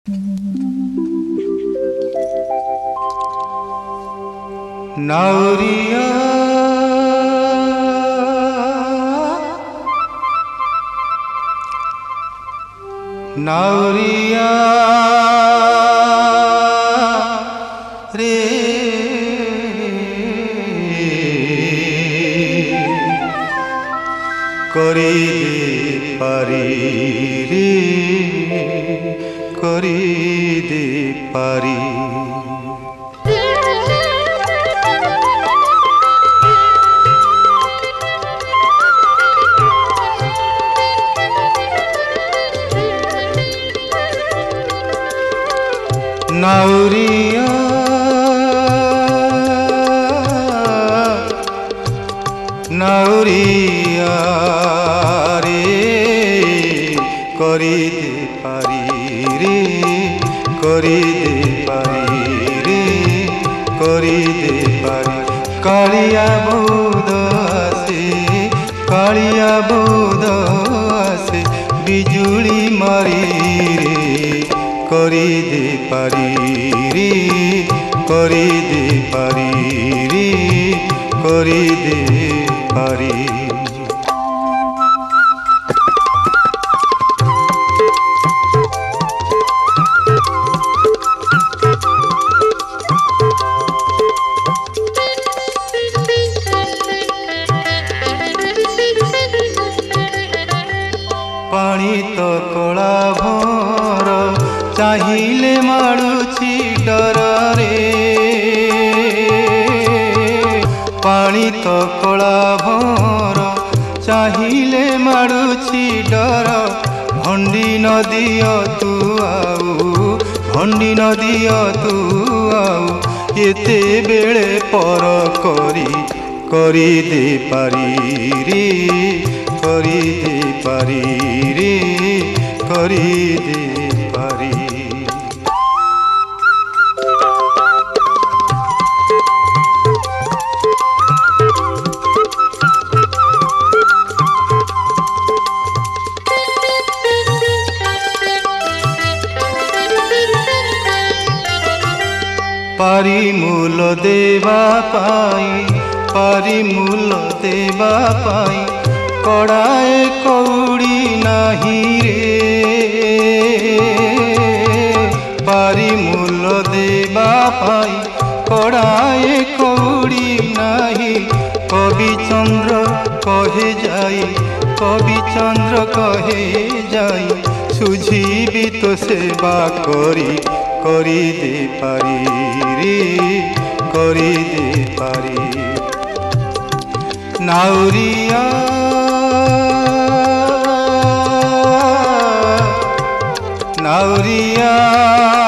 नाउरिया नाउरिया रे करी दे पारी रे करी दे पारी नाउरिया नाउरिया रे करी दे पारी रे करी दे पारी रे करी दे पारी कालिया बौद आसे कालिया बौद आसे बिजुली मारी रे करी दे पारी रे करी दे पारी रे करी दे पारी पानी तो कला भर चाहिले माड़ुची डर रे पानी तो कला भर चाहिले माड़ुची डर भंडी नदी तू आउ भंडी नदी तू आउ एते बेले पर करी दे पारी रे करी दे पारी रे करी दे पारी पारी मूल देवा पाई पारी मूल देवा पाई कड़ाए कौड़ी नाही रे पारी मूल देवा पाई कड़ाए कौड़ी नाही कवि चंद्र कहे जाई सुझीबी तो सेवा करी दे पारी रे करी दे पारी नाउरिया नाउरिया